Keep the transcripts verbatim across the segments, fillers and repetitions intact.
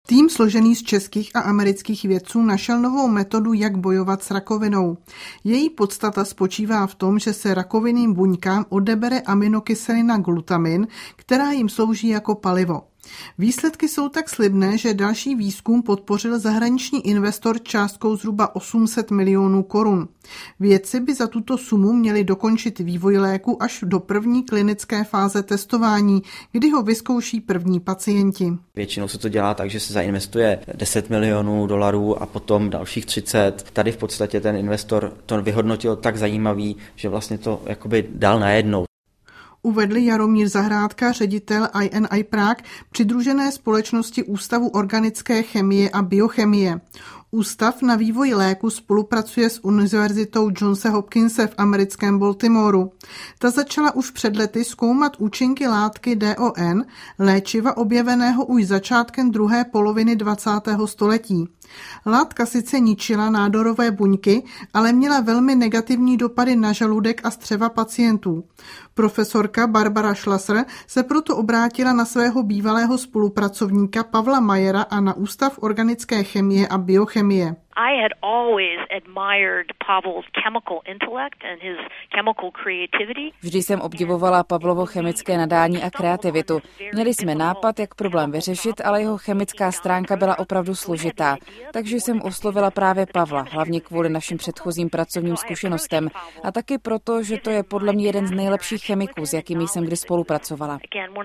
Tým složený z českých a amerických vědců našel novou metodu, jak bojovat s rakovinou. Její podstata spočívá v tom, že se rakovinným buňkám odebere aminokyselina glutamin, která jim slouží jako palivo. Výsledky jsou tak slibné, že další výzkum podpořil zahraniční investor částkou zhruba osm set milionů korun. Vědci by za tuto sumu měli dokončit vývoj léku až do první klinické fáze testování, kdy ho vyzkouší první pacienti. Většinou se to dělá tak, že se zainvestuje deset milionů dolarů a potom dalších třicet. Tady v podstatě ten investor to vyhodnotil tak zajímavý, že vlastně to jakoby dal najednou. Uvedl Jaromír Zahrádka, ředitel I N I Prague, přidružené společnosti Ústavu organické chemie a biochemie. Ústav na vývoj léku spolupracuje s univerzitou Johnse Hopkinse v americkém Baltimoru. Ta začala už před lety zkoumat účinky látky D O N, léčiva objeveného už začátkem druhé poloviny dvacátého století. Látka sice ničila nádorové buňky, ale měla velmi negativní dopady na žaludek a střeva pacientů. Profesorka Barbara Schlasser se proto obrátila na svého bývalého spolupracovníka Pavla Mayera a na Ústav organické chemie a biochemie. I had always admired Pavel's chemical intellect and his chemical creativity. Vždy jsem obdivovala Pavlovo chemické nadání a kreativitu. Měli jsme nápad, jak problém vyřešit, ale jeho chemická stránka byla opravdu složitá. Takže jsem oslovila právě Pavla, hlavně kvůli našim předchozím pracovním zkušenostem a taky proto, že to je podle mě jeden z nejlepších chemiků, s jakými jsem kdy spolupracovala.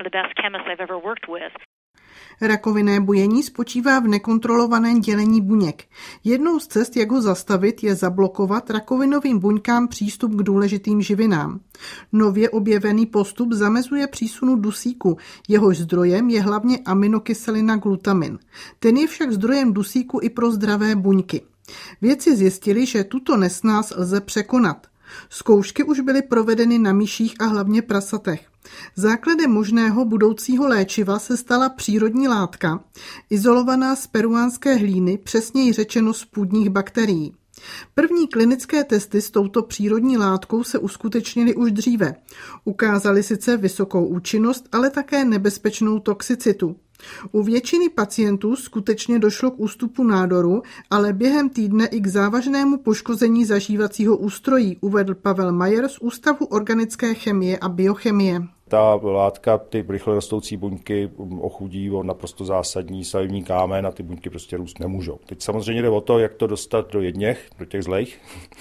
Rakovinné bujení spočívá v nekontrolovaném dělení buněk. Jednou z cest, jak ho zastavit, je zablokovat rakovinovým buňkám přístup k důležitým živinám. Nově objevený postup zamezuje přísunu dusíku, jehož zdrojem je hlavně aminokyselina glutamin. Ten je však zdrojem dusíku i pro zdravé buňky. Vědci zjistili, že tuto nesnáz lze překonat. Zkoušky už byly provedeny na myších a hlavně prasatech. Základem možného budoucího léčiva se stala přírodní látka, izolovaná z peruánské hlíny, přesněji řečeno z půdních bakterií. První klinické testy s touto přírodní látkou se uskutečnily už dříve. Ukázaly sice vysokou účinnost, ale také nebezpečnou toxicitu. U většiny pacientů skutečně došlo k ústupu nádoru, ale během týdne i k závažnému poškození zažívacího ústrojí, uvedl Pavel Majer z Ústavu organické chemie a biochemie. Ta látka ty rychle rostoucí buňky ochudí o naprosto zásadní stavební kámen a ty buňky prostě růst nemůžou. Teď samozřejmě jde o to, jak to dostat do jedněch, do těch zlejch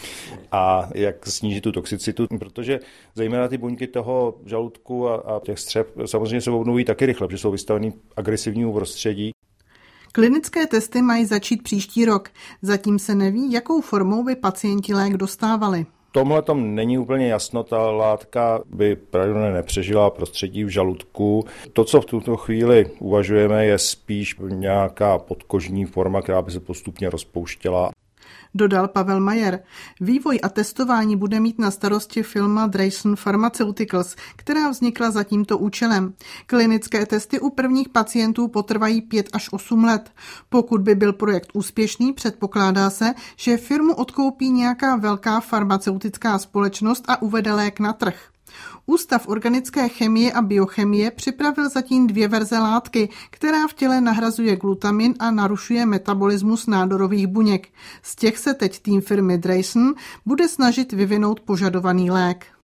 a jak snížit tu toxicitu, protože zejména ty buňky toho žaludku a, a těch střev samozřejmě se obnovují taky rychle, protože jsou vystavený agresivnímu prostředí. Klinické testy mají začít příští rok. Zatím se neví, jakou formou by pacienti lék dostávali. V tomhle tom není úplně jasno, ta látka by pravděpodobně nepřežila prostředí v žaludku. To, co v tuto chvíli uvažujeme, je spíš nějaká podkožní forma, která by se postupně rozpouštěla. Dodal Pavel Majer. Vývoj a testování bude mít na starosti firma Drayson Pharmaceuticals, která vznikla za tímto účelem. Klinické testy u prvních pacientů potrvají pět až osm let. Pokud by byl projekt úspěšný, předpokládá se, že firmu odkoupí nějaká velká farmaceutická společnost a uvede lék na trh. Ústav organické chemie a biochemie připravil zatím dvě verze látky, která v těle nahrazuje glutamin a narušuje metabolismus nádorových buněk. Z těch se teď tým firmy Drayson bude snažit vyvinout požadovaný lék.